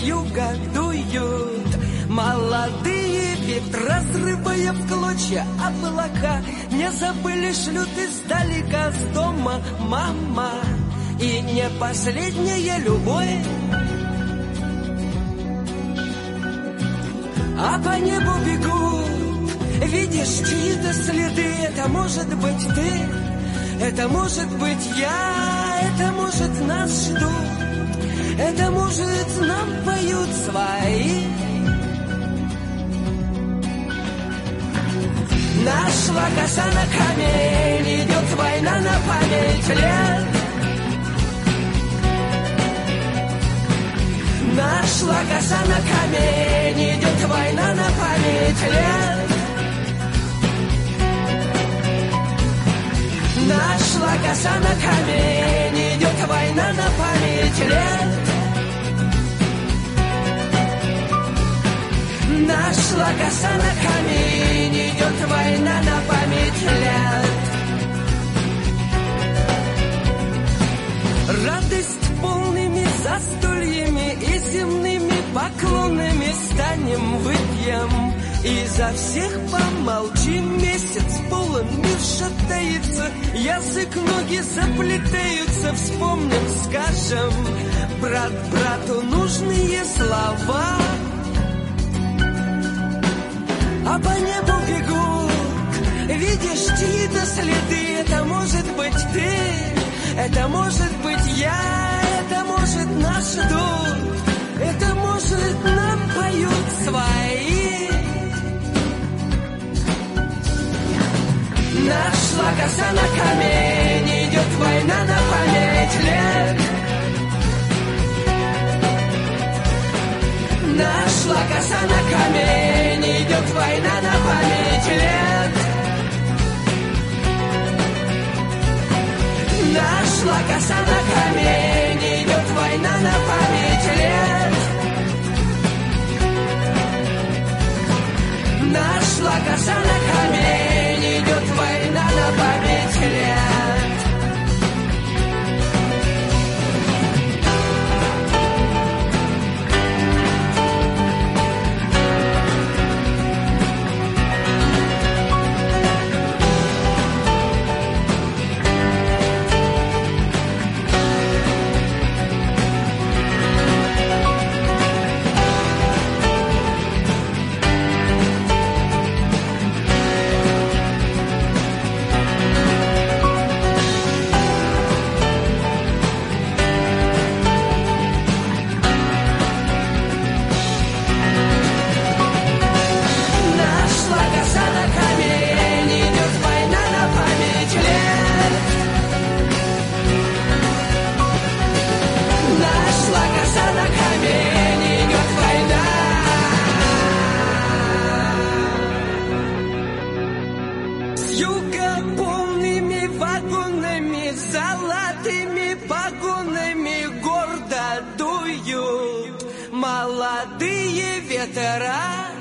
юга дуют молодые ветра, разрывая в клочья облака. Не забыли, шлют издалека с дома мама. И не последняя любовь, а по небу бегут, видишь, чьи-то следы. Это может быть ты, это может быть я, это может нас ждут, это может нам поют свои. Нашла коса на камень, идет война на память лет. Нашла коса на камень, идет война на память лет. Нашла коса на камень, идет война на память лет. Нашла коса на камень, идет война на память лет. Радость полными застольями и земными поклонами станем, выпьем, и за всех помолчим. Месяц полон, мир шатается, язык, ноги заплетаются. Вспомним, скажем, брат брату нужные слова. А по небу бегут, видишь, чьи-то следы. Это может быть ты, это может быть я, это может нас ждут, это может нам поют свои. Нашла коса на камень, идет война на память лет. Нашла коса на камень, идет война на память лет. Нашла коса на камень, идет война на память лет. Нашла коса на камень, идет война на память лет. Золотыми погонами гордо дуют молодые ветра.